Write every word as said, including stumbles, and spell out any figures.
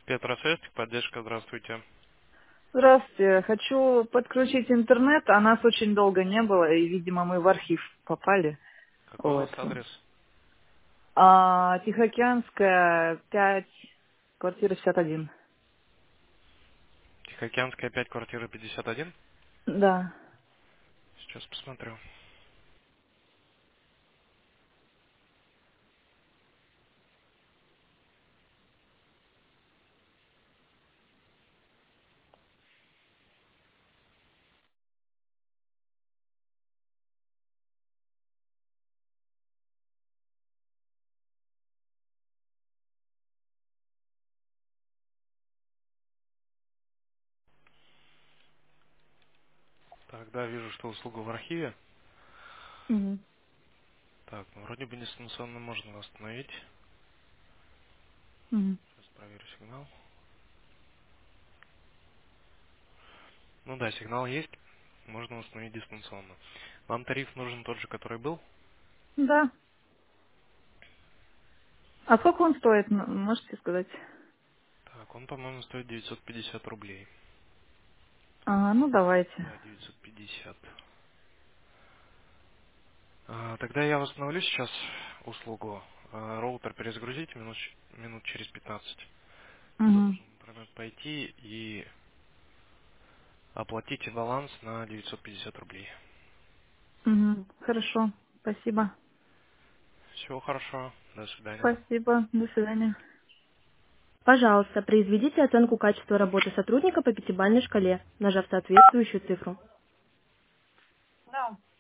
Петросвязь, поддержка, здравствуйте. Здравствуйте. Хочу подключить интернет, а нас очень долго не было, и, видимо, мы в архив попали. Какой у вас Вот. адрес? А, Тихоокеанская, пять, квартира шестьдесят один. Тихоокеанская пять, квартира пятьдесят один. Да. Сейчас посмотрю. Так, да, вижу, что услуга в архиве. Мгм. Так, ну вроде бы дистанционно можно восстановить. Мгм. Сейчас проверю сигнал. Ну да, сигнал есть. Можно восстановить дистанционно. Вам тариф нужен тот же, который был? Да. А сколько он стоит, м- можете сказать? Так, он, по-моему, стоит девятьсот пятьдесят рублей. А, ну давайте. Да, девятьсот пятьдесят. А, тогда я восстановлю сейчас услугу. А, роутер перезагрузить минут, ч- минут через пятнадцать. Угу. Должен интернет пойти и оплатите баланс на девятьсот пятьдесят рублей. Угу. Хорошо. Спасибо. Всего хорошо. До свидания. Спасибо. До свидания. Пожалуйста, произведите оценку качества работы сотрудника по пятибалльной шкале, нажав соответствующую цифру. Да.